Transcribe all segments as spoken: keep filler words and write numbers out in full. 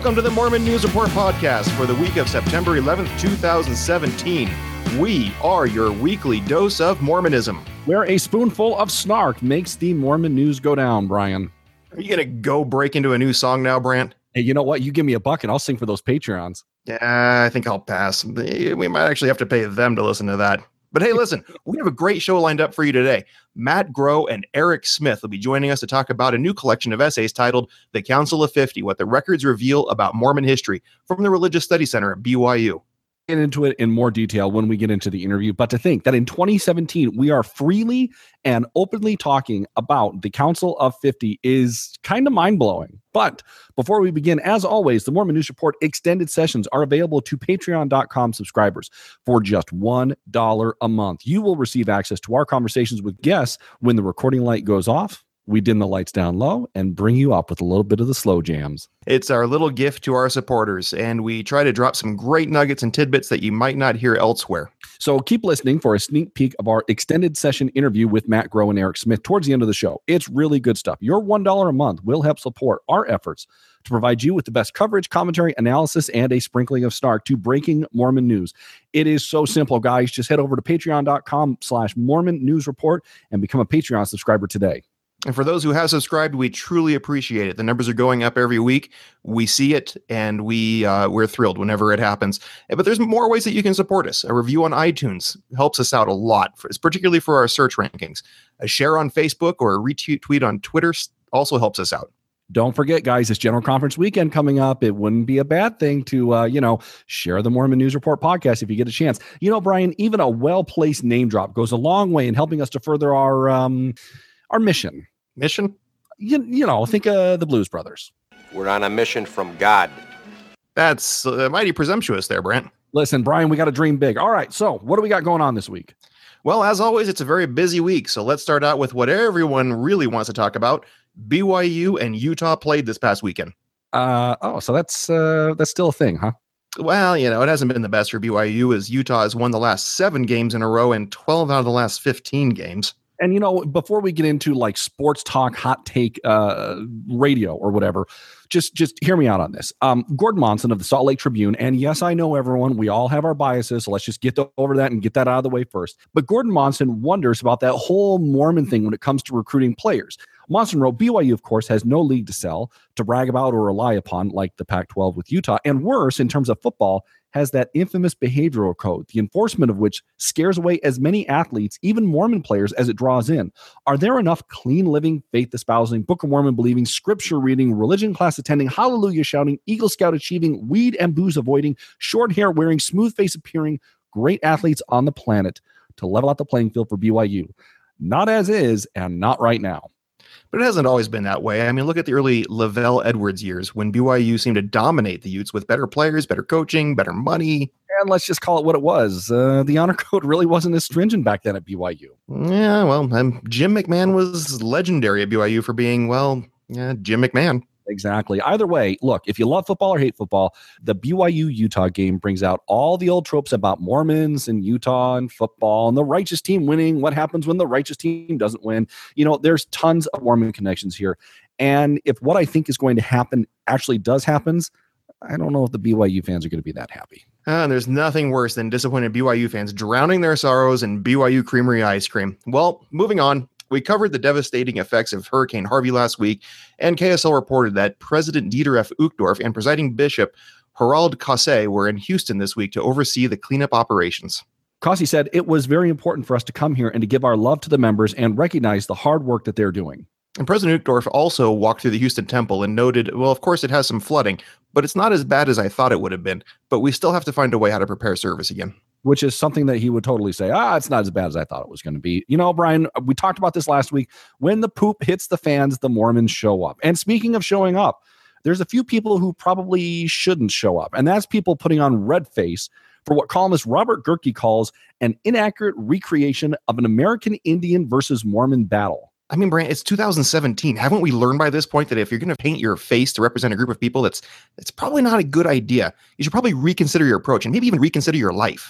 Welcome to the Mormon News Report podcast for the week of September eleventh, twenty seventeen. We are your weekly dose of Mormonism, where a spoonful of snark makes the Mormon news go down, Brian. Are you going to go break into a new song now, Brant? Hey, you know what? You give me a buck and I'll sing for those Patreons. Yeah, I think I'll pass. We might actually have to pay them to listen to that. But hey, listen, we have a great show lined up for you today. Matt Groh and Eric Smith will be joining us to talk about a new collection of essays titled The Council of fifty, What the Records Reveal About Mormon History from the Religious Studies Center at B Y U. Get into it in more detail when we get into the interview, but to think that in twenty seventeen we are freely and openly talking about the Council of fifty is kind of mind-blowing. But before we begin, as always, the Mormon News Report extended sessions are available to patreon dot com subscribers for just one dollar a month. You will receive access to our conversations with guests when the recording light goes off. We dim the lights down low and bring you up with a little bit of the slow jams. It's our little gift to our supporters, and we try to drop some great nuggets and tidbits that you might not hear elsewhere. So keep listening for a sneak peek of our extended session interview with Matt Groh and Eric Smith towards the end of the show. It's really good stuff. Your one dollar a month will help support our efforts to provide you with the best coverage, commentary, analysis, and a sprinkling of snark to breaking Mormon news. It is so simple, guys. Just head over to patreon dot com slash Mormon News Report and become a Patreon subscriber today. And for those who have subscribed, we truly appreciate it. The numbers are going up every week. We see it, and we, uh, we're thrilled whenever it happens. But there's more ways that you can support us. A review on iTunes helps us out a lot, for, particularly for our search rankings. A share on Facebook or a retweet on Twitter also helps us out. Don't forget, guys, it's General Conference weekend coming up. It wouldn't be a bad thing to, uh, you know, share the Mormon News Report podcast if you get a chance. You know, Brian, even a well-placed name drop goes a long way in helping us to further our um, our mission. Mission? You, you know, think of uh, the Blues Brothers. We're on a mission from God. That's uh, mighty presumptuous there, Brent. Listen, Brian, we got to dream big. All right, so what do we got going on this week? Well, as always, it's a very busy week, so let's start out with what everyone really wants to talk about. B Y U and Utah played this past weekend. Uh, oh, so that's uh, that's still a thing, huh? Well, you know, it hasn't been the best for B Y U as Utah has won the last seven games in a row and twelve out of the last fifteen games. And, you know, before we get into like sports talk, hot take uh, radio or whatever, just just hear me out on this. Um, Gordon Monson of the Salt Lake Tribune, and yes, I know everyone, we all have our biases, so let's just get over that and get that out of the way first. But Gordon Monson wonders about that whole Mormon thing when it comes to recruiting players. Monson wrote, B Y U, of course, has no league to sell, to brag about or rely upon like the Pac twelve with Utah, and worse, in terms of football, has that infamous behavioral code, the enforcement of which scares away as many athletes, even Mormon players, as it draws in. Are there enough clean living, faith espousing, Book of Mormon believing, scripture reading, religion class attending, hallelujah shouting, Eagle Scout achieving, weed and booze avoiding, short hair wearing, smooth face appearing, great athletes on the planet to level out the playing field for B Y U? Not as is, and not right now. But it hasn't always been that way. I mean, look at the early Lavelle Edwards years when B Y U seemed to dominate the Utes with better players, better coaching, better money. And let's just call it what it was. Uh, the honor code really wasn't as stringent back then at B Y U. Yeah, well, um, Jim McMahon was legendary at B Y U for being, well, yeah, Jim McMahon. Exactly. Either way, look, if you love football or hate football, the B Y U-Utah game brings out all the old tropes about Mormons and Utah and football and the righteous team winning, what happens when the righteous team doesn't win. You know, there's tons of Mormon connections here. And if what I think is going to happen actually does happens, I don't know if the B Y U fans are going to be that happy. Uh, there's nothing worse than disappointed B Y U fans drowning their sorrows in B Y U Creamery ice cream. Well, moving on. We covered the devastating effects of Hurricane Harvey last week, and K S L reported that President Dieter F. Uchtdorf and Presiding Bishop Harald Kasse were in Houston this week to oversee the cleanup operations. Kasse said it was very important for us to come here and to give our love to the members and recognize the hard work that they're doing. And President Uchtdorf also walked through the Houston Temple and noted, well, of course it has some flooding, but it's not as bad as I thought it would have been, but we still have to find a way how to prepare service again. Which is something that he would totally say, ah, it's not as bad as I thought it was going to be. You know, Brian, we talked about this last week. When the poop hits the fans, the Mormons show up. And speaking of showing up, there's a few people who probably shouldn't show up. And that's people putting on red face for what columnist Robert Gehrke calls an inaccurate recreation of an American Indian versus Mormon battle. I mean, Brant, it's two thousand seventeen. Haven't we learned by this point that if you're going to paint your face to represent a group of people, that's that's probably not a good idea. You should probably reconsider your approach and maybe even reconsider your life.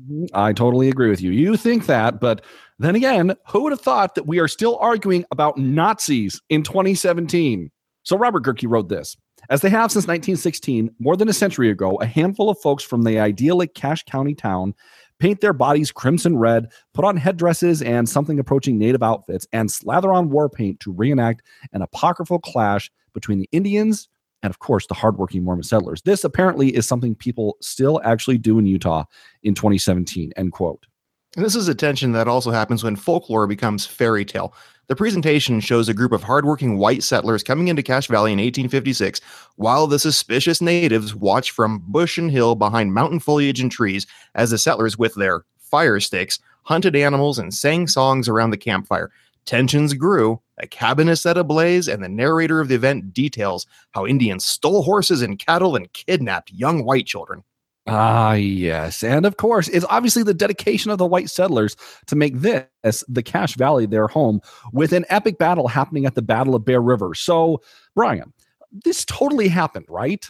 I totally agree with you. You think that, but then again, who would have thought that we are still arguing about Nazis in twenty seventeen? So Robert Gehrke wrote this. As they have since nineteen sixteen, more than a century ago, a handful of folks from the idyllic Cache County town paint their bodies crimson red, put on headdresses and something approaching native outfits, and slather on war paint to reenact an apocryphal clash between the Indians and, of course, the hardworking Mormon settlers. This apparently is something people still actually do in Utah in twenty seventeen, end quote. And this is a tension that also happens when folklore becomes fairy tale. The presentation shows a group of hardworking white settlers coming into Cache Valley in eighteen fifty-six, while the suspicious natives watch from bush and hill behind mountain foliage and trees as the settlers, with their fire sticks, hunted animals and sang songs around the campfire. Tensions grew, a cabin is set ablaze, and the narrator of the event details how Indians stole horses and cattle and kidnapped young white children. Ah, yes. And of course, it's obviously the dedication of the white settlers to make this, the Cache Valley, their home, with an epic battle happening at the Battle of Bear River. So, Brian, this totally happened, right?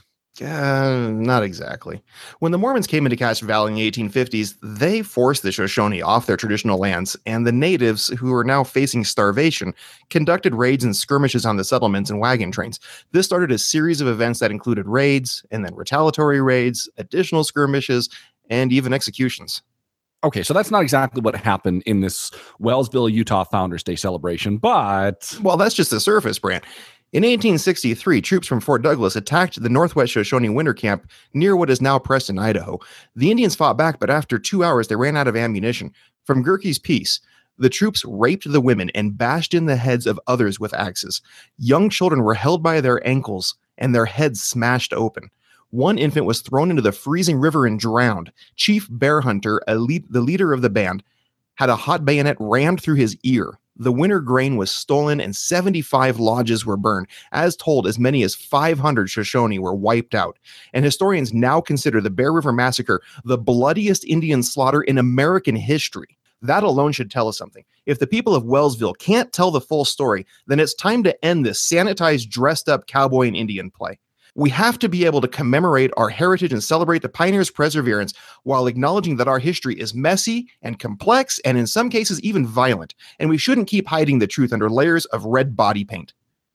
Uh, not exactly. When the Mormons came into Cache Valley in the eighteen fifties, they forced the Shoshone off their traditional lands, and the natives, who were now facing starvation, conducted raids and skirmishes on the settlements and wagon trains. This started a series of events that included raids, and then retaliatory raids, additional skirmishes, and even executions. Okay, so that's not exactly what happened in this Wellsville, Utah Founders Day celebration, but... Well, that's just the surface, Brant. In eighteen sixty-three, troops from Fort Douglas attacked the Northwest Shoshone winter camp near what is now Preston, Idaho. The Indians fought back, but after two hours, they ran out of ammunition. From Gerke's Peace, the troops raped the women and bashed in the heads of others with axes. Young children were held by their ankles and their heads smashed open. One infant was thrown into the freezing river and drowned. Chief Bear Hunter, a lead, the leader of the band, had a hot bayonet rammed through his ear. The winter grain was stolen and seventy-five lodges were burned. As told, as many as five hundred Shoshone were wiped out. And historians now consider the Bear River Massacre the bloodiest Indian slaughter in American history. That alone should tell us something. If the people of Wellsville can't tell the full story, then it's time to end this sanitized, dressed-up cowboy and Indian play. We have to be able to commemorate our heritage and celebrate the pioneers' perseverance while acknowledging that our history is messy and complex and in some cases even violent. And we shouldn't keep hiding the truth under layers of red body paint.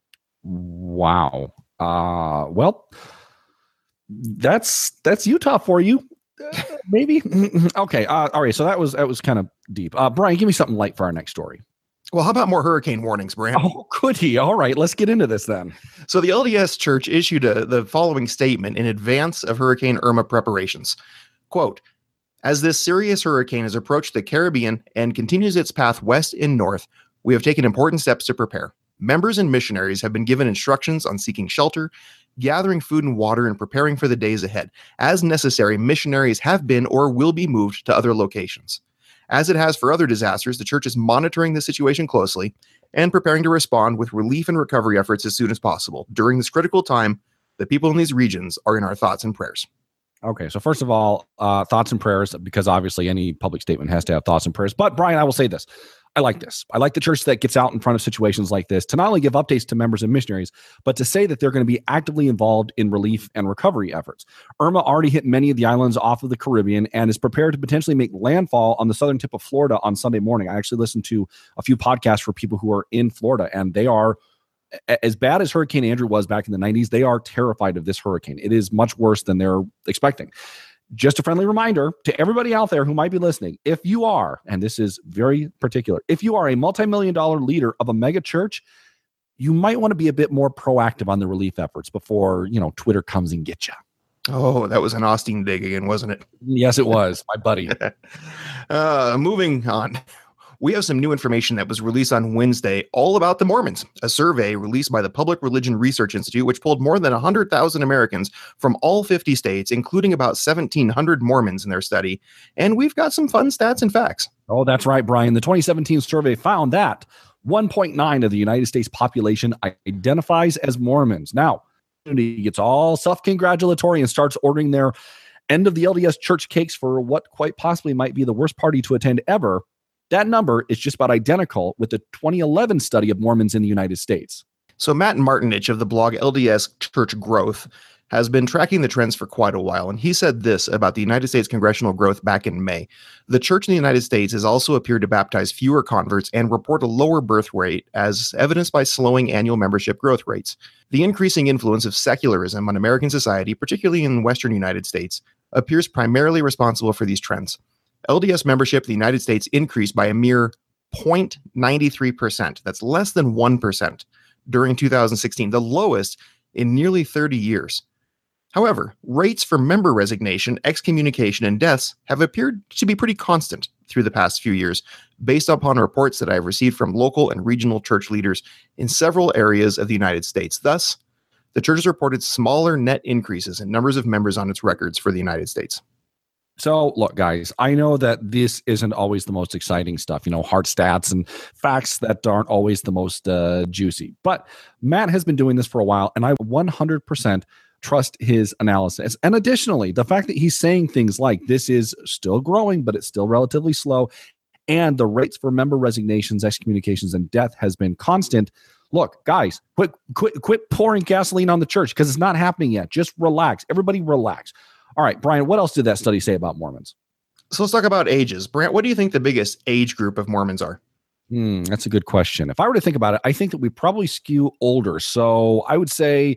Wow. Uh, well, that's that's Utah for you. Uh, maybe. Okay. Uh, all right. So that was that was kind of deep. Uh, Brian, give me something light for our next story. Well, how about more hurricane warnings, Brant? Oh, could he? All right, let's get into this then. So the L D S Church issued a, the following statement in advance of Hurricane Irma preparations. Quote, as this serious hurricane has approached the Caribbean and continues its path west and north, we have taken important steps to prepare. Members and missionaries have been given instructions on seeking shelter, gathering food and water, and preparing for the days ahead. As necessary, missionaries have been or will be moved to other locations. As it has for other disasters, the church is monitoring the situation closely and preparing to respond with relief and recovery efforts as soon as possible. During this critical time, the people in these regions are in our thoughts and prayers. Okay, so first of all, uh, thoughts and prayers, because obviously any public statement has to have thoughts and prayers. But Brian, I will say this. I like this. I like the church that gets out in front of situations like this to not only give updates to members and missionaries, but to say that they're going to be actively involved in relief and recovery efforts. Irma already hit many of the islands off of the Caribbean and is prepared to potentially make landfall on the southern tip of Florida on Sunday morning. I actually listened to a few podcasts for people who are in Florida, and they are, as bad as Hurricane Andrew was back in the nineties, they are terrified of this hurricane. It is much worse than they're expecting. Just a friendly reminder to everybody out there who might be listening, if you are, and this is very particular, if you are a multi-million dollar leader of a mega church, you might want to be a bit more proactive on the relief efforts before, you know, Twitter comes and gets you. Oh, that was an Austin dig again, wasn't it? Yes, it was, my buddy. uh, moving on. We have some new information that was released on Wednesday all about the Mormons, a survey released by the Public Religion Research Institute, which polled more than one hundred thousand Americans from all fifty states, including about seventeen hundred Mormons in their study. And we've got some fun stats and facts. Oh, that's right, Brian. The twenty seventeen survey found that one point nine of the United States population identifies as Mormons. Now, he gets all self-congratulatory and starts ordering their end of the L D S church cakes for what quite possibly might be the worst party to attend ever. That number is just about identical with the twenty eleven study of Mormons in the United States. So Matt Martinich of the blog L D S Church Growth has been tracking the trends for quite a while, and he said this about the United States congregational growth back in May. The church in the United States has also appeared to baptize fewer converts and report a lower birth rate, as evidenced by slowing annual membership growth rates. The increasing influence of secularism on American society, particularly in the Western United States, appears primarily responsible for these trends. L D S membership in the United States increased by a mere zero point nine three percent. That's less than one percent during two thousand sixteen, the lowest in nearly thirty years. However, rates for member resignation, excommunication, and deaths have appeared to be pretty constant through the past few years, based upon reports that I've received from local and regional church leaders in several areas of the United States. Thus, the church has reported smaller net increases in numbers of members on its records for the United States. So, look, guys, I know that this isn't always the most exciting stuff, you know, hard stats and facts that aren't always the most uh, juicy. But Matt has been doing this for a while, and I one hundred percent trust his analysis. And additionally, the fact that he's saying things like this is still growing, but it's still relatively slow, and the rates for member resignations, excommunications, and death has been constant. Look, guys, quit, quit, quit pouring gasoline on the church because it's not happening yet. Just relax. Everybody relax. All right, Brian, what else did that study say about Mormons? So let's talk about ages. Brant, what do you think the biggest age group of Mormons are? Hmm, that's a good question. If I were to think about it, I think that we probably skew older. So I would say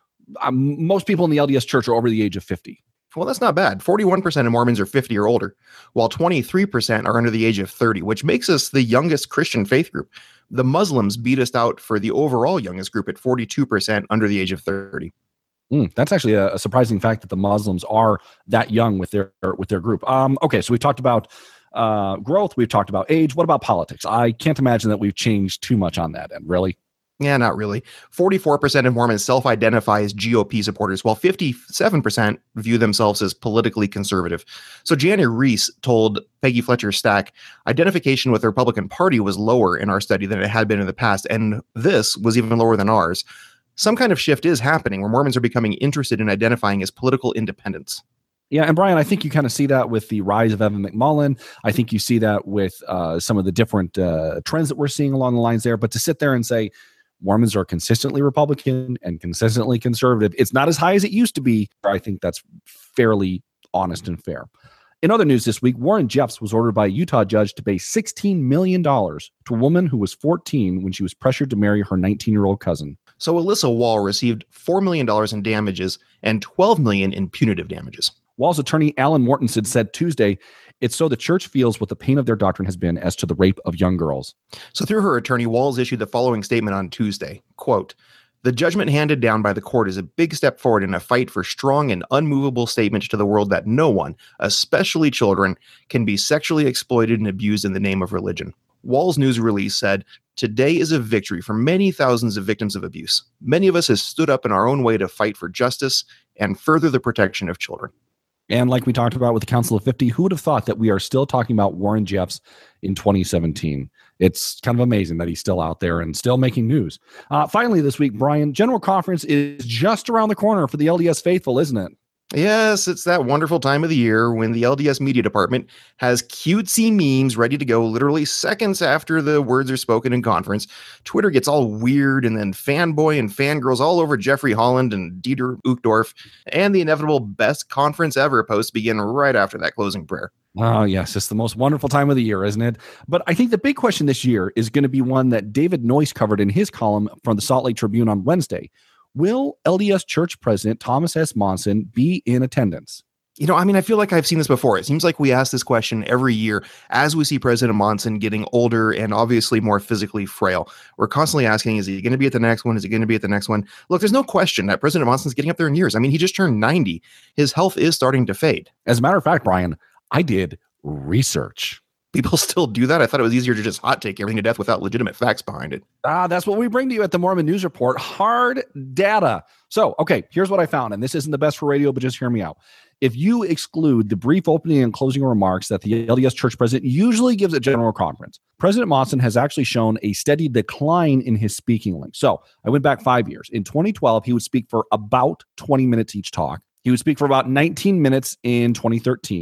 um, most people in the L D S church are over the age of fifty. Well, that's not bad. forty-one percent of Mormons are fifty or older, while twenty-three percent are under the age of thirty, which makes us the youngest Christian faith group. The Muslims beat us out for the overall youngest group at forty-two percent under the age of thirty. Mm, that's actually a, a surprising fact that the Muslims are that young with their with their group. Um, okay, so we've talked about uh, growth. We've talked about age. What about politics? I can't imagine that we've changed too much on that end, really. Yeah, not really. forty-four percent of Mormons self-identify as G O P supporters, while fifty-seven percent view themselves as politically conservative. So Jana Reese told Peggy Fletcher Stack, identification with the Republican Party was lower in our study than it had been in the past, and this was even lower than ours. Some kind of shift is happening where Mormons are becoming interested in identifying as political independents. Yeah, and Brian, I think you kind of see that with the rise of Evan McMullen. I think you see that with uh, some of the different uh, trends that we're seeing along the lines there. But to sit there and say Mormons are consistently Republican and consistently conservative, it's not as high as it used to be. I think that's fairly honest and fair. In other news this week, Warren Jeffs was ordered by a Utah judge to pay sixteen million dollars to a woman who was fourteen when she was pressured to marry her nineteen-year-old cousin. So Alyssa Wall received four million dollars in damages and twelve million dollars in punitive damages. Wall's attorney, Alan Mortensen, said Tuesday, it's so the church feels what the pain of their doctrine has been as to the rape of young girls. So through her attorney, Walls issued the following statement on Tuesday, quote, "The judgment handed down by the court is a big step forward in a fight for strong and unmovable statements to the world that no one, especially children, can be sexually exploited and abused in the name of religion." Wall's news release said, "Today is a victory for many thousands of victims of abuse. Many of us have stood up in our own way to fight for justice and further the protection of children." And like we talked about with the Council of fifty, who would have thought that we are still talking about Warren Jeffs in twenty seventeen? It's kind of amazing that he's still out there and still making news. Uh, finally, this week, Brian, General Conference is just around the corner for the L D S faithful, isn't it? Yes, it's that wonderful time of the year when the L D S media department has cutesy memes ready to go literally seconds after the words are spoken in conference. Twitter gets all weird, and then fanboy and fangirls all over Jeffrey Holland and Dieter Uchtdorf, and the inevitable best conference ever posts begin right after that closing prayer. Oh, yes. It's the most wonderful time of the year, isn't it? But I think the big question this year is going to be one that David Noyce covered in his column from the Salt Lake Tribune on Wednesday. Will L D S Church President Thomas S. Monson be in attendance? You know, I mean, I feel like I've seen this before. It seems like we ask this question every year as we see President Monson getting older and obviously more physically frail. We're constantly asking, is he going to be at the next one? Is he going to be at the next one? Look, there's no question that President Monson's getting up there in years. I mean, he just turned ninety. His health is starting to fade. As a matter of fact, Brian, I did research. People still do that? I thought it was easier to just hot take everything to death without legitimate facts behind it. Ah, that's what we bring to you at the Mormon News Report. Hard data. So, okay, here's what I found, and this isn't the best for radio, but just hear me out. If you exclude the brief opening and closing remarks that the L D S Church President usually gives at General Conference, President Monson has actually shown a steady decline in his speaking length. So, I went back five years. In twenty twelve, he would speak for about twenty minutes each talk. He would speak for about nineteen minutes in twenty thirteen,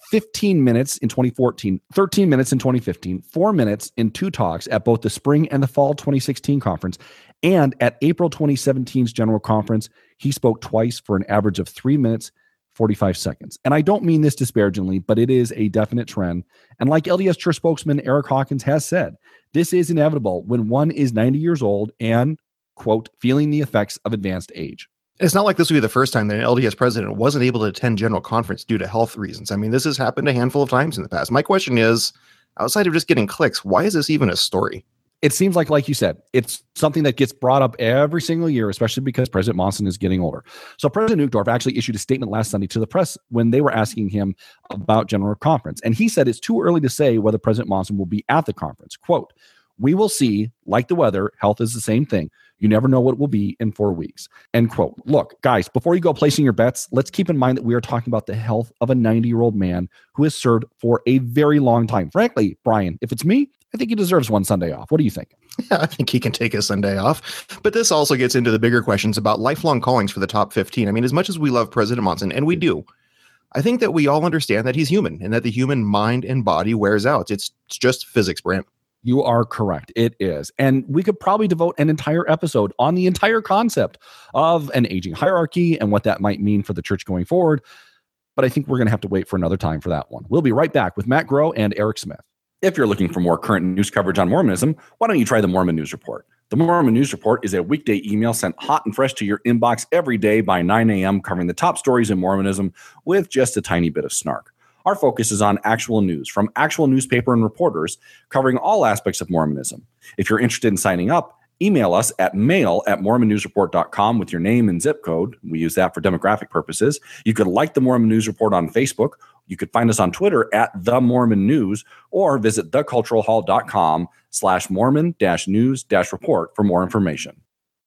fifteen minutes in twenty fourteen, thirteen minutes in twenty fifteen, four minutes in two talks at both the spring and the fall twenty sixteen conference. And at April twenty seventeen's General Conference, he spoke twice for an average of three minutes, forty-five seconds. And I don't mean this disparagingly, but it is a definite trend. And like L D S Church spokesman Eric Hawkins has said, this is inevitable when one is ninety years old and, quote, feeling the effects of advanced age. It's not like this would be the first time that an L D S president wasn't able to attend General Conference due to health reasons. I mean, this has happened a handful of times in the past. My question is, outside of just getting clicks, why is this even a story? It seems like, like you said, it's something that gets brought up every single year, especially because President Monson is getting older. So President Uchtdorf actually issued a statement last Sunday to the press when they were asking him about General Conference. And he said it's too early to say whether President Monson will be at the conference. Quote, "We will see, like the weather, health is the same thing. You never know what it will be in four weeks. End quote. Look, guys, before you go placing your bets, let's keep in mind that we are talking about the health of a ninety-year-old man who has served for a very long time. Frankly, Brian, if it's me, I think he deserves one Sunday off. What do you think? Yeah, I think he can take a Sunday off. But this also gets into the bigger questions about lifelong callings for the top fifteen. I mean, as much as we love President Monson, and we do, I think that we all understand that he's human and that the human mind and body wears out. It's, it's just physics, Brant. You are correct. It is. And we could probably devote an entire episode on the entire concept of an aging hierarchy and what that might mean for the church going forward. But I think we're going to have to wait for another time for that one. We'll be right back with Matt Groh and Eric Smith. If you're looking for more current news coverage on Mormonism, why don't you try the Mormon News Report? The Mormon News Report is a weekday email sent hot and fresh to your inbox every day by nine a.m. covering the top stories in Mormonism with just a tiny bit of snark. Our focus is on actual news from actual newspaper and reporters covering all aspects of Mormonism. If you're interested in signing up, email us at mail at mormon news report dot com with your name and zip code. We use that for demographic purposes. You could like the Mormon News Report on Facebook. You could find us on Twitter at The Mormon News or visit the cultural hall dot com slash Mormon dash news dash report for more information.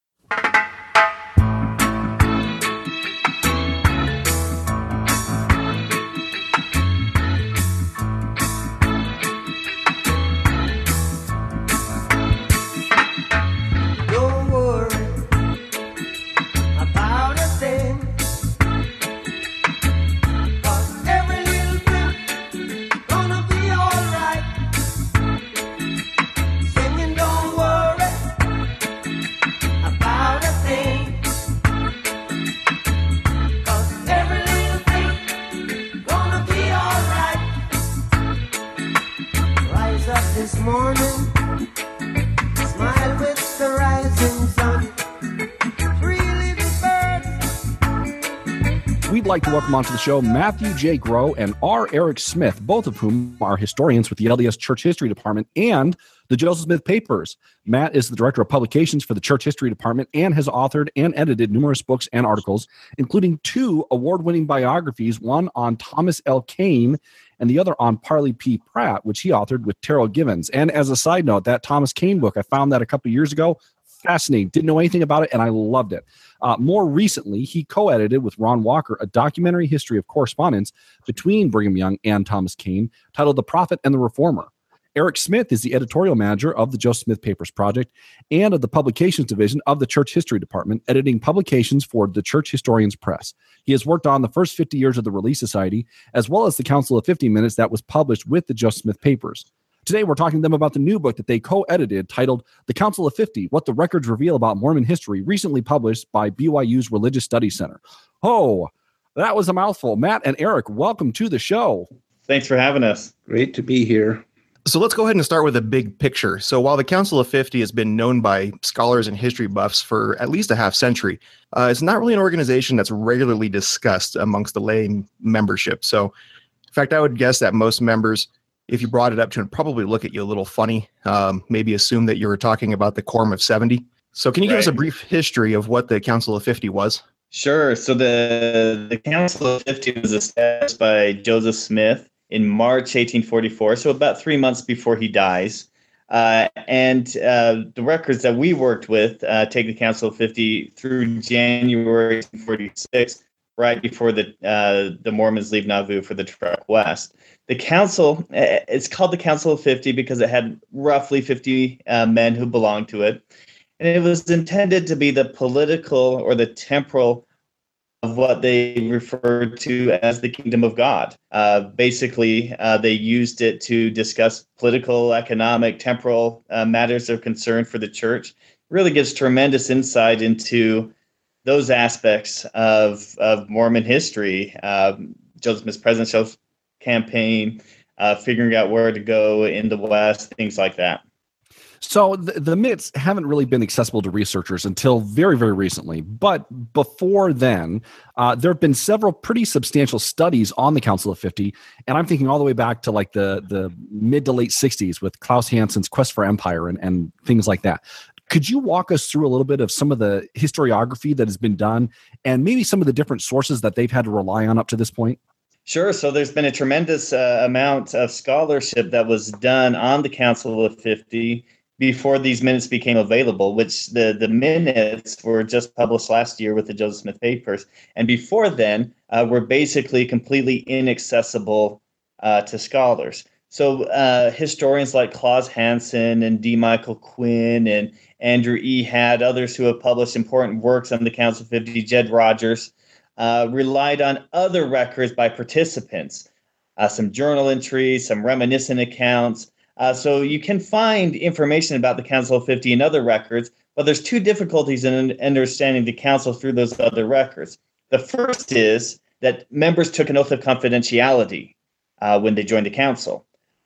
We'd like to welcome onto the show Matthew J. Groh and R. Eric Smith, both of whom are historians with the L D S Church History Department and the Joseph Smith Papers. Matt is the director of publications for the Church History Department and has authored and edited numerous books and articles, including two award-winning biographies, one on Thomas L. Kane and the other on Parley P. Pratt, which he authored with Terrell Givens. And as a side note, that Thomas Kane book, I found that a couple years ago. Fascinating. Didn't know anything about it, and I loved it. Uh, more recently, he co-edited with Ron Walker a documentary history of correspondence between Brigham Young and Thomas Kane titled The Prophet and the Reformer. Eric Smith is the editorial manager of the Joseph Smith Papers Project and of the publications division of the Church History Department, editing publications for the Church Historians Press. He has worked on the first fifty years of the Relief Society, as well as the Council of fifty Minutes that was published with the Joseph Smith Papers. Today, we're talking to them about the new book that they co-edited titled The Council of fifty, What the Records Reveal About Mormon History, recently published by B Y U's Religious Studies Center. Oh, that was a mouthful. Matt and Eric, welcome to the show. Thanks for having us. Great to be here. So let's go ahead and start with a big picture. So while the Council of fifty has been known by scholars and history buffs for at least a half century, uh, it's not really an organization that's regularly discussed amongst the lay membership. So in fact, I would guess that most members, if you brought it up to him, probably look at you a little funny, um, maybe assume that you were talking about the Quorum of seventy. So can you give right. us a brief history of what the Council of fifty was? Sure. So the, the Council of fifty was established by Joseph Smith in March eighteen forty-four, so about three months before he dies. Uh, and uh, the records that we worked with uh, take the Council of fifty through January eighteen forty-six, right before the uh, the Mormons leave Nauvoo for the trek west. The council, it's called the Council of fifty because it had roughly fifty uh, men who belonged to it. And it was intended to be the political or the temporal of what they referred to as the kingdom of God. Uh, basically, uh, they used it to discuss political, economic, temporal uh, matters of concern for the church. It really gives tremendous insight into those aspects of, of Mormon history, uh, Joseph Smith's presidential campaign, uh, figuring out where to go in the West, things like that. So the, the minutes haven't really been accessible to researchers until very, very recently. But before then, uh, there have been several pretty substantial studies on the Council of fifty. And I'm thinking all the way back to like the, the mid to late sixties with Klaus Hansen's Quest for Empire and, and things like that. Could you walk us through a little bit of some of the historiography that has been done and maybe some of the different sources that they've had to rely on up to this point? Sure. So there's been a tremendous uh, amount of scholarship that was done on the Council of fifty before these minutes became available, which the, the minutes were just published last year with the Joseph Smith Papers. And before then, uh, were basically completely inaccessible uh, to scholars. So uh, historians like Klaus Hansen and D. Michael Quinn and Andrew Ehad, others who have published important works on the Council of fifty, Jed Rogers, uh, relied on other records by participants, uh, some journal entries, some reminiscent accounts. Uh, so you can find information about the Council of fifty in other records, but there's two difficulties in understanding the Council through those other records. The first is that members took an oath of confidentiality uh, when they joined the Council.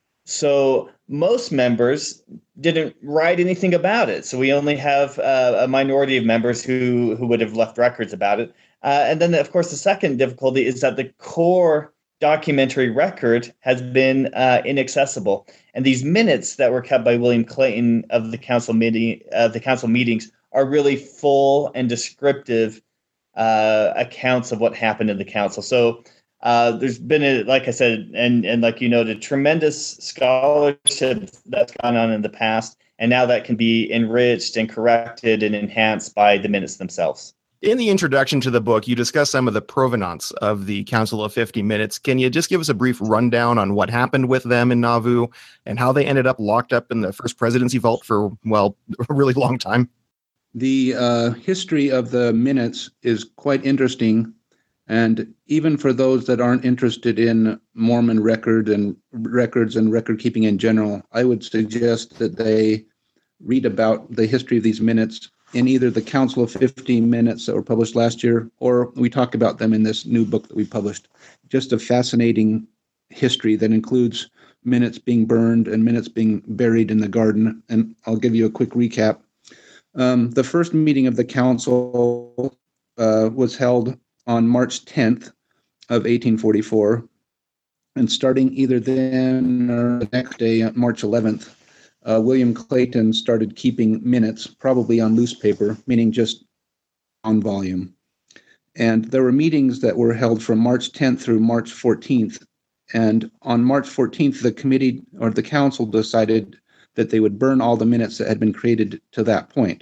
So most members didn't write anything about it. So we only have uh, a minority of members who, who would have left records about it. Uh, and then, of course, the second difficulty is that the core documentary record has been uh, inaccessible. And these minutes that were kept by William Clayton of the council meeting, uh, the council meetings, are really full and descriptive uh, accounts of what happened in the council. So uh, there's been, a, like I said, and and like you noted, tremendous scholarship that's gone on in the past, and now that can be enriched and corrected and enhanced by the minutes themselves. In the introduction to the book, you discuss some of the provenance of the Council of fifty Minutes. Can you just give us a brief rundown on what happened with them in Nauvoo and how they ended up locked up in the First Presidency Vault for, well, a really long time? The uh, history of the minutes is quite interesting. And even for those that aren't interested in Mormon record and records and record keeping in general, I would suggest that they read about the history of these minutes in either the Council of fifty minutes that were published last year, or we talk about them in this new book that we published. Just a fascinating history that includes minutes being burned and minutes being buried in the garden. And I'll give you a quick recap. Um, the first meeting of the council uh, was held on March tenth of eighteen forty-four. And starting either then or the next day, March eleventh, Uh, William Clayton started keeping minutes, probably on loose paper, meaning just on volume. And there were meetings that were held from March tenth through March fourteenth. And on March fourteenth, the committee or the council decided that they would burn all the minutes that had been created to that point.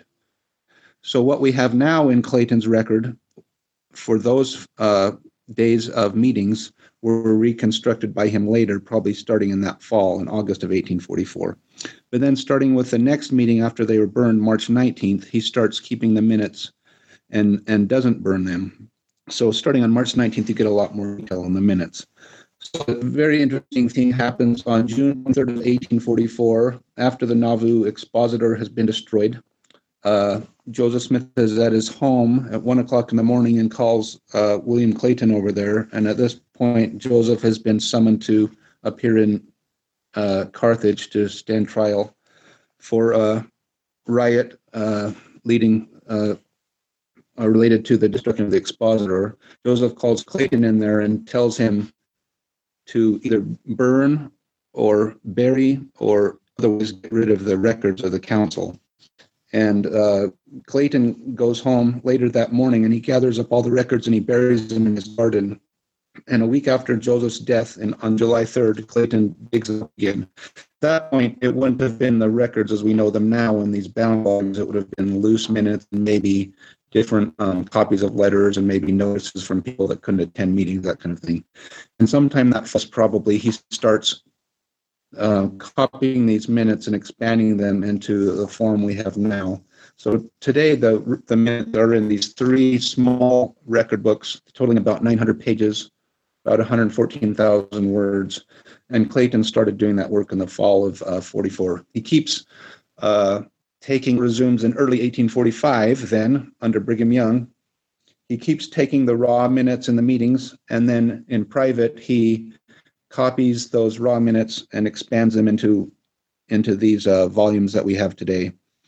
So what we have now in Clayton's record for those uh, days of meetings were reconstructed by him later, probably starting in that fall in August of eighteen forty-four. But then starting with the next meeting after they were burned, March nineteenth, he starts keeping the minutes and, and doesn't burn them. So starting on March nineteenth, you get a lot more detail on the minutes. So a very interesting thing happens on June third of eighteen forty-four, after the Nauvoo expositor has been destroyed. Uh, Joseph Smith is at his home at one o'clock in the morning and calls uh, William Clayton over there. And at this point, Joseph has been summoned to appear in uh, Carthage to stand trial for a riot uh, leading uh, uh, related to the destruction of the expositor. Joseph calls Clayton in there and tells him to either burn or bury or otherwise get rid of the records of the council. And uh, Clayton goes home later that morning and he gathers up all the records and he buries them in his garden. And a week after Joseph's death, and on July third, Clayton digs up again. At that point, it wouldn't have been the records as we know them now in these bound volumes. It would have been loose minutes and maybe different um, copies of letters and maybe notices from people that couldn't attend meetings, that kind of thing. And sometime that was probably he starts uh, copying these minutes and expanding them into the form we have now. So today, the the minutes are in these three small record books, totaling about nine hundred pages, about one hundred fourteen thousand words. And Clayton started doing that work in the fall of uh, forty-four. He keeps uh, taking, resumes in early eighteen forty-five, then under Brigham Young. He keeps taking the raw minutes in the meetings, and then in private, he copies those raw minutes and expands them into, into these uh, volumes that we have today.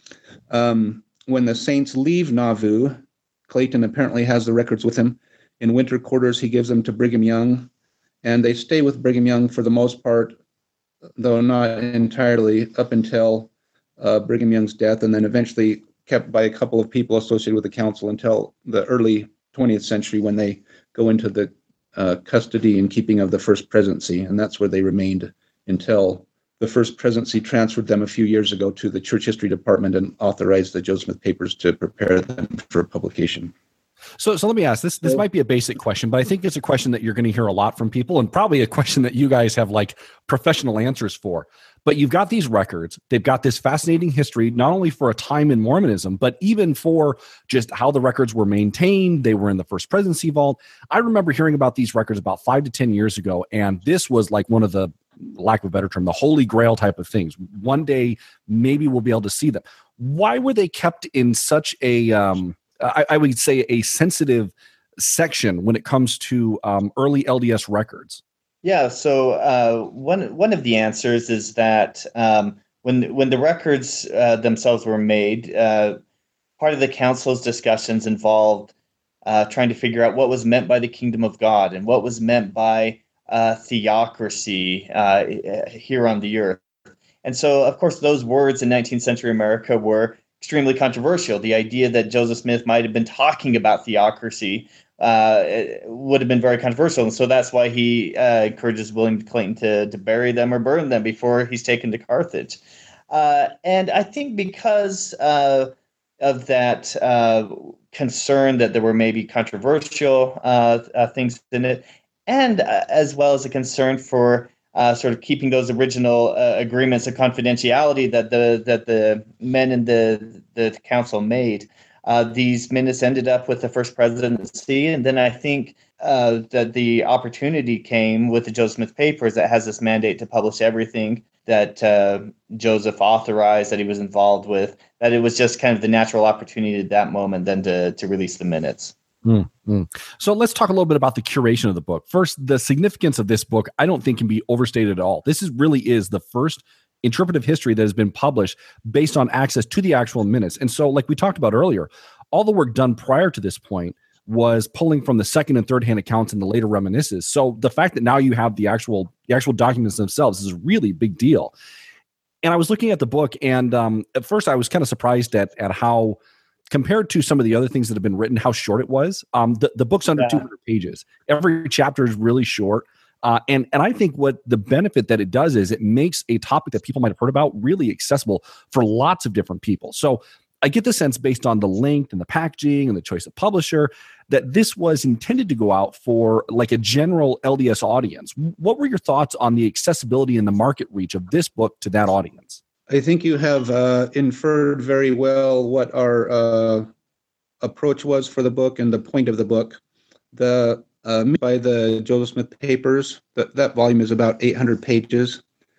Um, when the Saints leave Nauvoo, Clayton apparently has the records with him. In winter quarters, he gives them to Brigham Young, and they stay with Brigham Young for the most part, though not entirely, up until uh, Brigham Young's death, and then eventually kept by a couple of people associated with the council until the early twentieth century, when they go into the uh, custody and keeping of the First Presidency, and that's where they remained until the First Presidency transferred them a few years ago to the Church History Department and authorized the Joseph Smith Papers to prepare them for publication. So, so let me ask this. This might be a basic question, but I think it's a question that you're going to hear a lot from people, and probably a question that you guys have like professional answers for. But you've got these records. They've got this fascinating history, not only for a time in Mormonism, but even for just how the records were maintained. They were in the First Presidency vault. I remember hearing about these records about five to ten years ago, and this was like one of the, lack of a better term, the holy grail type of things. One day, maybe we'll be able to see them. Why were they kept in such a, um, I, I would say, a sensitive section when it comes to um, early L D S records? Yeah, so uh, one one of the answers is that um, when when the records uh, themselves were made, uh, part of the council's discussions involved uh, trying to figure out what was meant by the kingdom of God and what was meant by uh, theocracy uh, here on the earth. And so, of course, those words in nineteenth century America were extremely controversial. The idea that Joseph Smith might have been talking about theocracy uh, would have been very controversial. And so that's why he uh, encourages William Clayton to, to bury them or burn them before he's taken to Carthage. Uh, and I think because uh, of that uh, concern that there were maybe controversial uh, uh, things in it, and uh, as well as a concern for Uh, sort of keeping those original uh, agreements of confidentiality that the that the men in the the council made. Uh, these minutes ended up with the First Presidency, and then I think uh, that the opportunity came with the Joseph Smith Papers that has this mandate to publish everything that uh, Joseph authorized, that he was involved with. That it was just kind of the natural opportunity at that moment then to to release the minutes. Mm-hmm. So let's talk a little bit about the curation of the book. First, the significance of this book, I don't think can be overstated at all. This is really is the first interpretive history that has been published based on access to the actual minutes. And so, like we talked about earlier, all the work done prior to this point was pulling from the second and third hand accounts and the later reminiscences. So the fact that now you have the actual the actual documents themselves is a really big deal. And I was looking at the book, and um, at first I was kind of surprised at at how, compared to some of the other things that have been written, how short it was. Um, the, the book's under yeah. two hundred pages. Every chapter is really short. Uh, and, and I think what the benefit that it does is it makes a topic that people might have heard about really accessible for lots of different people. So I get the sense, based on the length and the packaging and the choice of publisher, that this was intended to go out for like a general L D S audience. What were your thoughts on the accessibility and the market reach of this book to that audience? I think you have uh, inferred very well what our uh, approach was for the book and the point of the book. The uh, by the Joseph Smith Papers, that, that volume is about eight hundred pages,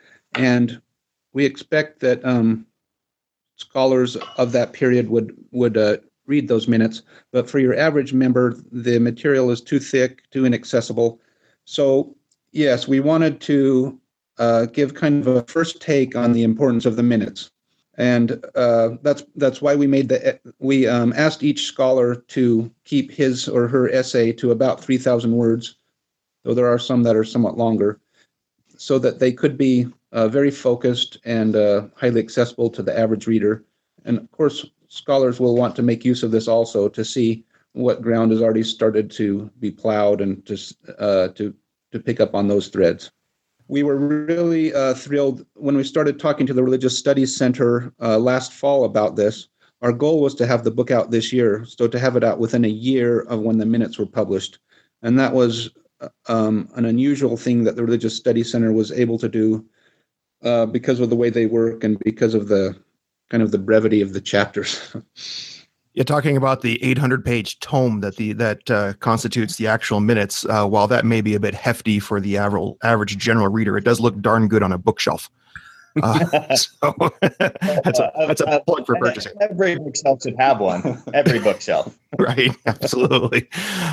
and we expect that um, scholars of that period would would uh, read those minutes. But for your average member, the material is too thick, too inaccessible. So yes, we wanted to Uh, give kind of a first take on the importance of the minutes, and uh, that's that's why we made the we um, asked each scholar to keep his or her essay to about three thousand words, though there are some that are somewhat longer, so that they could be uh, very focused and uh, highly accessible to the average reader. And of course, scholars will want to make use of this also to see what ground has already started to be plowed and to uh, to to pick up on those threads. We were really uh, thrilled when we started talking to the Religious Studies Center uh, last fall about this. Our goal was to have the book out this year, so to have it out within a year of when the minutes were published. And that was um, an unusual thing that the Religious Studies Center was able to do. uh, because of the way they work and because of the kind of the brevity of the chapters. You're talking about the eight hundred page tome that the that uh, constitutes the actual minutes. Uh, while that may be a bit hefty for the average average general reader, it does look darn good on a bookshelf. Uh, so that's a that's a plug for purchasing. Every bookshelf should have one. Every bookshelf. Right. Absolutely.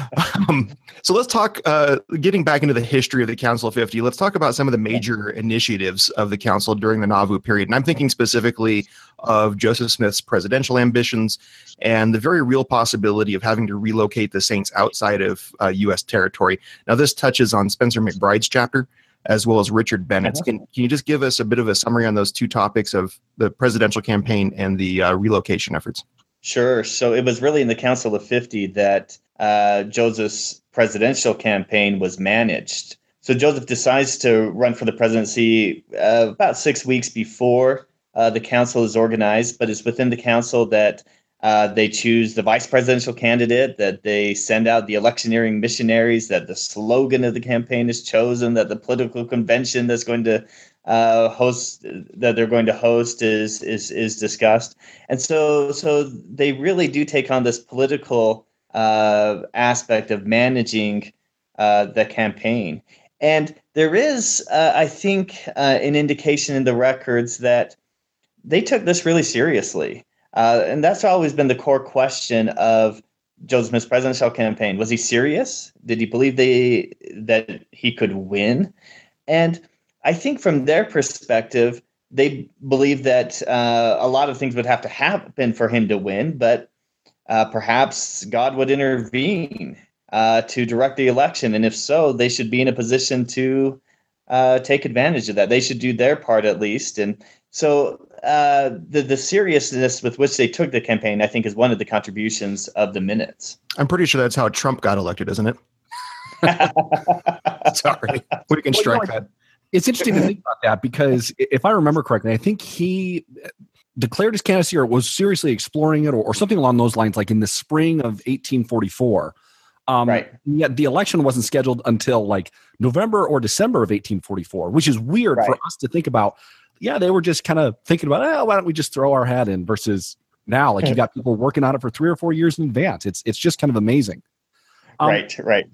Um, so let's talk, uh, getting back into the history of the Council of fifty, let's talk about some of the major initiatives of the council during the Nauvoo period. And I'm thinking specifically of Joseph Smith's presidential ambitions and the very real possibility of having to relocate the Saints outside of uh, U S territory. Now, this touches on Spencer McBride's chapter, as well as Richard Bennett's. Can, can you just give us a bit of a summary on those two topics of the presidential campaign and the uh, relocation efforts? Sure. So it was really in the Council of fifty that uh, Joseph's presidential campaign was managed. So Joseph decides to run for the presidency uh, about six weeks before uh, the council is organized, but it's within the council that Uh, they choose the vice presidential candidate, that they send out the electioneering missionaries, that the slogan of the campaign is chosen, that the political convention that's going to uh, host, that they're going to host is is is discussed. And so so they really do take on this political uh, aspect of managing uh, the campaign. And there is, uh, I think, uh, an indication in the records that they took this really seriously. Uh, and that's always been the core question of Joseph Smith's presidential campaign. Was he serious? Did he believe they that he could win? And I think from their perspective, they believed that uh, a lot of things would have to happen for him to win, but uh, perhaps God would intervene uh, to direct the election. And if so, they should be in a position to uh, take advantage of that. They should do their part at least. And so uh, the, the seriousness with which they took the campaign, I think, is one of the contributions of the minutes. I'm pretty sure that's how Trump got elected, isn't it? Sorry. We can strike well, you know, that. It's interesting to think about that because if I remember correctly, I think he declared his candidacy or was seriously exploring it or, or something along those lines, like in the spring of eighteen forty-four. Um, right. Yet the election wasn't scheduled until like November or December of eighteen forty-four, which is weird right. for us to think about. Yeah, they were just kind of thinking about, oh, why don't we just throw our hat in versus now, like you got people working on it for three or four years in advance. It's it's just kind of amazing. Um, right, right.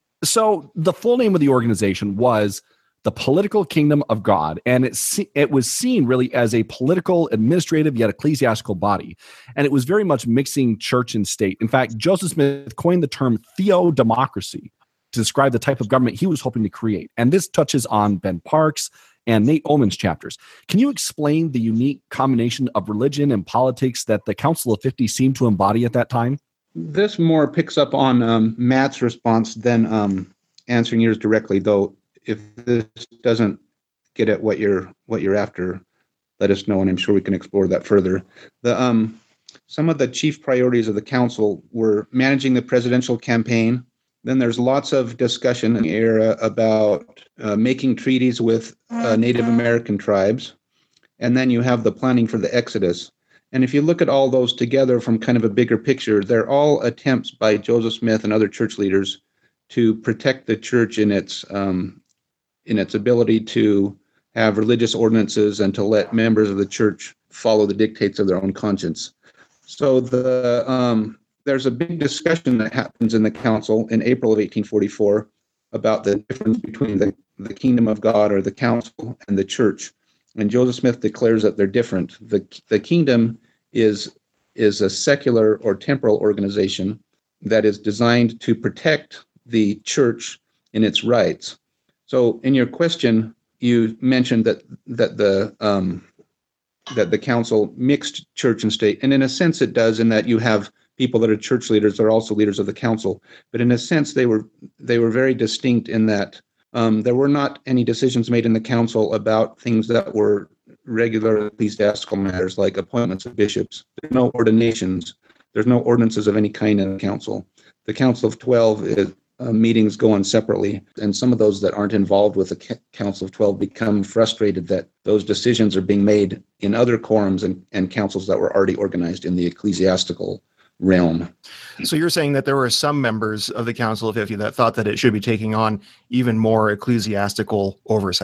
So the full name of the organization was the Political Kingdom of God, and it it was seen really as a political, administrative, yet ecclesiastical body, and it was very much mixing church and state. In fact, Joseph Smith coined the term theodemocracy to describe the type of government he was hoping to create, and this touches on Ben Parks and Nate Ullman's chapters. Can you explain the unique combination of religion and politics that the Council of fifty seemed to embody at that time? This more picks up on um, Matt's response than um, answering yours directly, though. If this doesn't get at what you're what you're after, let us know, and I'm sure we can explore that further. The um, some of the chief priorities of the council were managing the presidential campaign. Then there's lots of discussion in the era about uh, making treaties with uh, Native American tribes. And then you have the planning for the Exodus. And if you look at all those together from kind of a bigger picture, they're all attempts by Joseph Smith and other church leaders to protect the church in its um, in its ability to have religious ordinances and to let members of the church follow the dictates of their own conscience. So the um, there's a big discussion that happens in the council in April of eighteen forty-four about the difference between the, the kingdom of God or the council and the church. And Joseph Smith declares that they're different. The, the kingdom is, is a secular or temporal organization that is designed to protect the church in its rights. So in your question, you mentioned that that the um, that the council mixed church and state. And in a sense it does, in that you have people that are church leaders that are also leaders of the council. But in a sense, they were they were very distinct in that um, there were not any decisions made in the council about things that were regular ecclesiastical matters like appointments of bishops. There's no ordinations. There's no ordinances of any kind in the council. The Council of Twelve is, uh, meetings go on separately, and some of those that aren't involved with the Council of Twelve become frustrated that those decisions are being made in other quorums and, and councils that were already organized in the ecclesiastical realm. So you're saying that there were some members of the Council of fifty that thought that it should be taking on even more ecclesiastical oversight?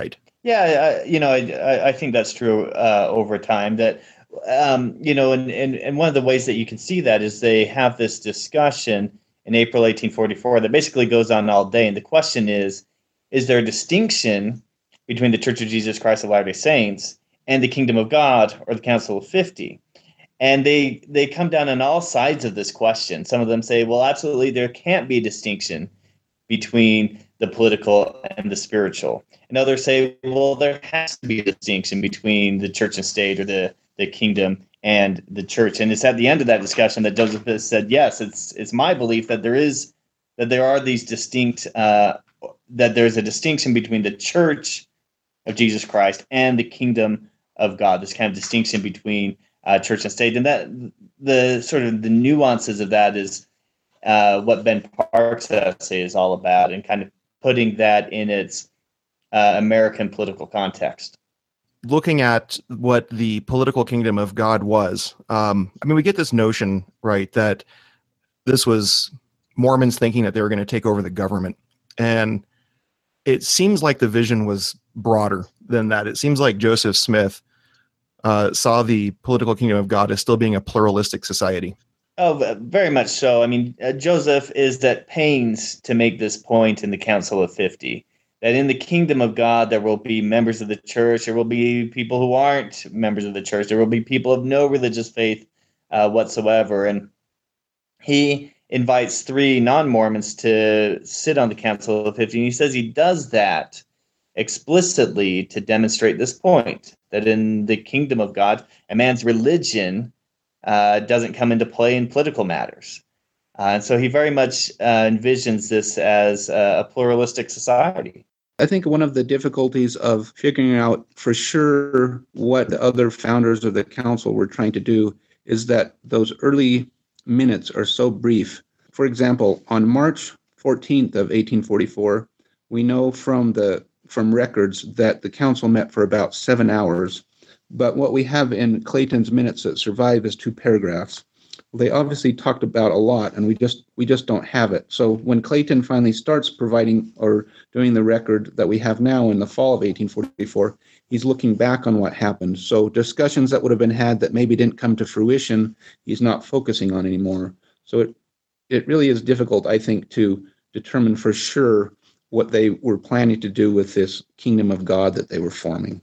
Yeah, I, you know, I, I think that's true uh, over time. That um, you know, and, and and one of the ways that you can see that is they have this discussion in April eighteen forty-four that basically goes on all day. And the question is, is there a distinction between the Church of Jesus Christ of Latter-day Saints and the Kingdom of God or the Council of fifty? And they they come down on all sides of this question. Some of them say, well, absolutely, there can't be a distinction between the political and the spiritual. And others say, well, there has to be a distinction between the church and state, or the, the kingdom and the church. And it's at the end of that discussion that Joseph has said, yes, it's it's my belief that there is that there are these distinct uh, that there's a distinction between the church of Jesus Christ and the kingdom of God. This kind of distinction between uh, church and state, and that the sort of the nuances of that is uh, what Ben Park's essay is all about, and kind of putting that in its uh, American political context. Looking at what the political kingdom of God was, um, I mean, we get this notion, right, that this was Mormons thinking that they were going to take over the government. And it seems like the vision was broader than that. It seems like Joseph Smith uh, saw the political kingdom of God as still being a pluralistic society. Oh, very much so. I mean, uh, Joseph is at pains to make this point in the Council of fifty, that in the kingdom of God, there will be members of the church, there will be people who aren't members of the church, there will be people of no religious faith uh, whatsoever. And he invites three non-Mormons to sit on the Council of fifty, and he says he does that explicitly to demonstrate this point, that in the kingdom of God, a man's religion uh, doesn't come into play in political matters. Uh, and so he very much uh, envisions this as a, a pluralistic society. I think one of the difficulties of figuring out for sure what the other founders of the council were trying to do is that those early minutes are so brief. For example, on March fourteenth of eighteen forty-four, we know from the from records that the council met for about seven hours. But what we have in Clayton's minutes that survive is two paragraphs. They obviously talked about a lot, and we just we just don't have it. So when Clayton finally starts providing or doing the record that we have now in the fall of eighteen forty-four, he's looking back on what happened. So discussions that would have been had that maybe didn't come to fruition, he's not focusing on anymore. So it it really is difficult, I think, to determine for sure what they were planning to do with this kingdom of God that they were forming.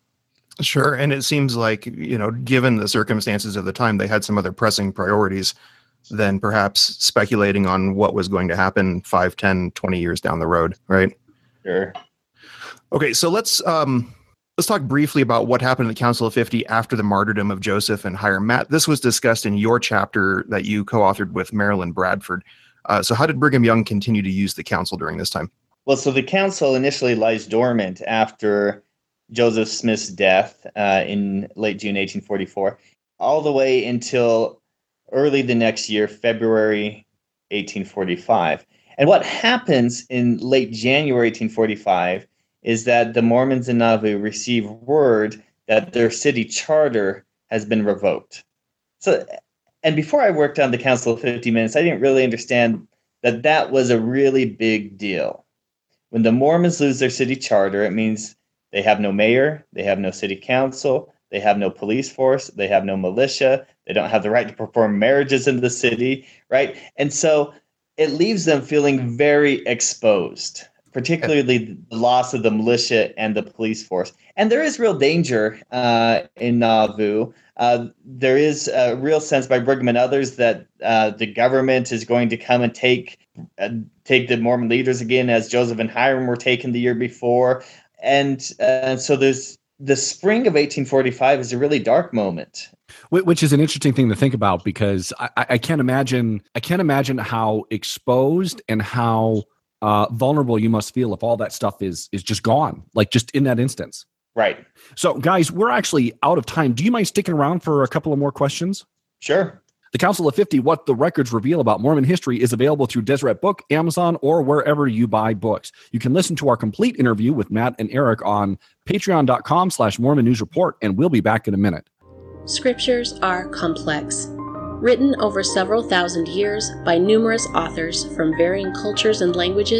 Sure. And it seems like, you know, given the circumstances of the time, they had some other pressing priorities than perhaps speculating on what was going to happen five, ten, twenty years down the road. Right. Sure. Okay. So let's, um, let's talk briefly about what happened in the Council of fifty after the martyrdom of Joseph and Hiram. Matt, this was discussed in your chapter that you co-authored with Marilyn Bradford. Uh, so how did Brigham Young continue to use the council during this time? Well, so the council initially lies dormant after Joseph Smith's death uh, in late June eighteen forty-four, all the way until early the next year, February eighteen forty-five. And what happens in late January eighteen forty-five is that the Mormons in Nauvoo receive word that their city charter has been revoked. So, and before I worked on the Council of fifty Minutes, I didn't really understand that that was a really big deal. When the Mormons lose their city charter, it means they have no mayor, they have no city council, they have no police force, they have no militia, they don't have the right to perform marriages in the city, right? And so it leaves them feeling very exposed, particularly the loss of the militia and the police force. And there is real danger uh, in Nauvoo. Uh, there is a real sense by Brigham and others that uh, the government is going to come and take uh, take the Mormon leaders again, as Joseph and Hiram were taken the year before. And uh, so there's the spring of eighteen forty-five is a really dark moment. Which is an interesting thing to think about, because I, I can't imagine I can't imagine how exposed and how uh, vulnerable you must feel if all that stuff is is just gone, like just in that instance. Right. So, guys, we're actually out of time. Do you mind sticking around for a couple of more questions? Sure. The Council of fifty, What the Records Reveal About Mormon History, is available through Deseret Book, Amazon, or wherever you buy books. You can listen to our complete interview with Matt and Eric on patreon.com slash Mormon News Report, and we'll be back in a minute. Scriptures are complex. Written over several thousand years by numerous authors from varying cultures and languages,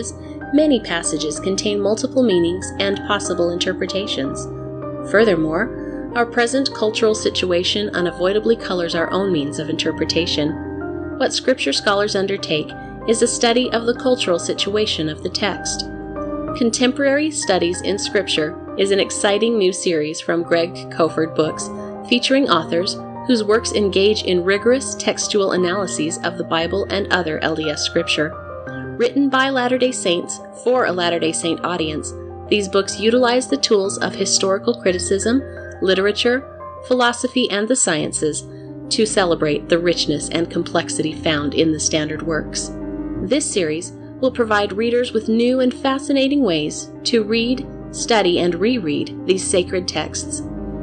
Many passages contain multiple meanings and possible interpretations. Furthermore, our present cultural situation unavoidably colors our own means of interpretation. What Scripture scholars undertake is a study of the cultural situation of the text. Contemporary Studies in Scripture is an exciting new series from Greg Koford Books, featuring authors whose works engage in rigorous textual analyses of the Bible and other L D S Scripture. Written by Latter-day Saints for a Latter-day Saint audience, these books utilize the tools of historical criticism, literature, philosophy, and the sciences to celebrate the richness and complexity found in the standard works. This series will provide readers with new and fascinating ways to read, study, and reread these sacred texts.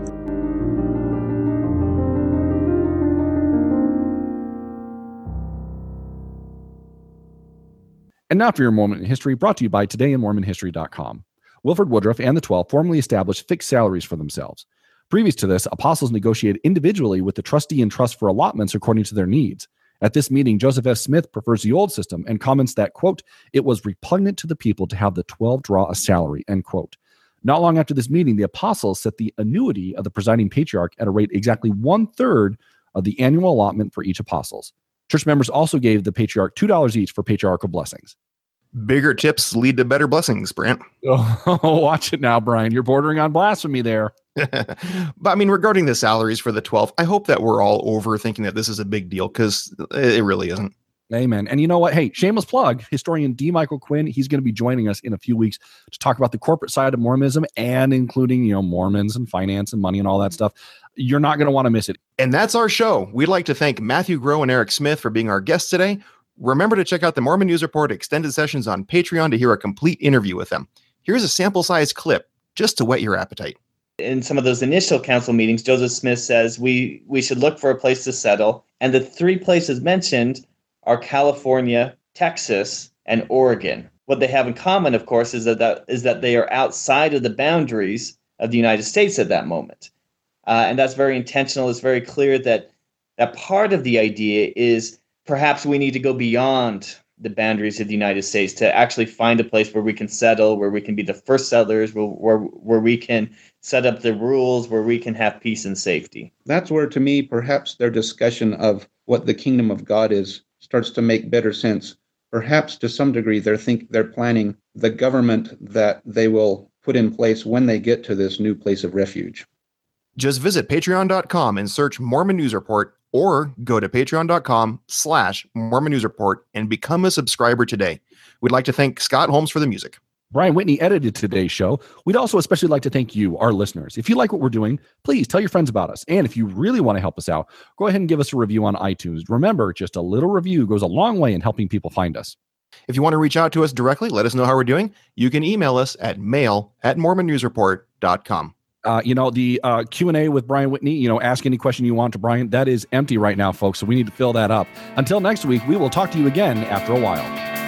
And now for your moment in history, brought to you by today in mormon history dot com. Wilford Woodruff and the Twelve formally established fixed salaries for themselves. Previous to this, apostles negotiated individually with the trustee and trust for allotments according to their needs. At this meeting, Joseph F. Smith prefers the old system and comments that, quote, it was repugnant to the people to have the twelve draw a salary, end quote. Not long after this meeting, the apostles set the annuity of the presiding patriarch at a rate exactly one-third of the annual allotment for each apostles. Church members also gave the patriarch two dollars each for patriarchal blessings. Bigger tips lead to better blessings, Brant. Oh, watch it now, Brian. You're bordering on blasphemy there. But I mean, regarding the salaries for the twelve, I hope that we're all overthinking that this is a big deal, because it really isn't. Amen. And you know what? Hey, shameless plug, historian D. Michael Quinn, he's going to be joining us in a few weeks to talk about the corporate side of Mormonism, and including, you know, Mormons and finance and money and all that stuff. You're not going to want to miss it. And that's our show. We'd like to thank Matthew Groh and Eric Smith for being our guests today. Remember to check out the Mormon News Report extended sessions on Patreon to hear a complete interview with them. Here's a sample-sized clip just to whet your appetite. In some of those initial council meetings, Joseph Smith says we, we should look for a place to settle. And the three places mentioned are California, Texas, and Oregon. What they have in common, of course, is that, that, is that they are outside of the boundaries of the United States at that moment. Uh, and that's very intentional. It's very clear that, that part of the idea is perhaps we need to go beyond the boundaries of the United States to actually find a place where we can settle, where we can be the first settlers, where, where, where we can set up the rules, where we can have peace and safety. That's where, to me, perhaps their discussion of what the kingdom of God is starts to make better sense. Perhaps to some degree, they're think they're planning the government that they will put in place when they get to this new place of refuge. Just visit patreon dot com and search Mormon News Report, or go to patreon dot com slash Mormon News Report and become a subscriber today. We'd like to thank Scott Holmes for the music. Brian Whitney edited today's show. We'd also especially like to thank you, our listeners. If you like what we're doing, please tell your friends about us. And if you really want to help us out, go ahead and give us a review on iTunes. Remember, just a little review goes a long way in helping people find us. If you want to reach out to us directly, let us know how we're doing. You can email us at mail at mormon news report dot com. Uh, you know, the uh, Q and A with Brian Whitney, you know, ask any question you want to Brian. That is empty right now, folks. So we need to fill that up. Until next week, we will talk to you again after a while.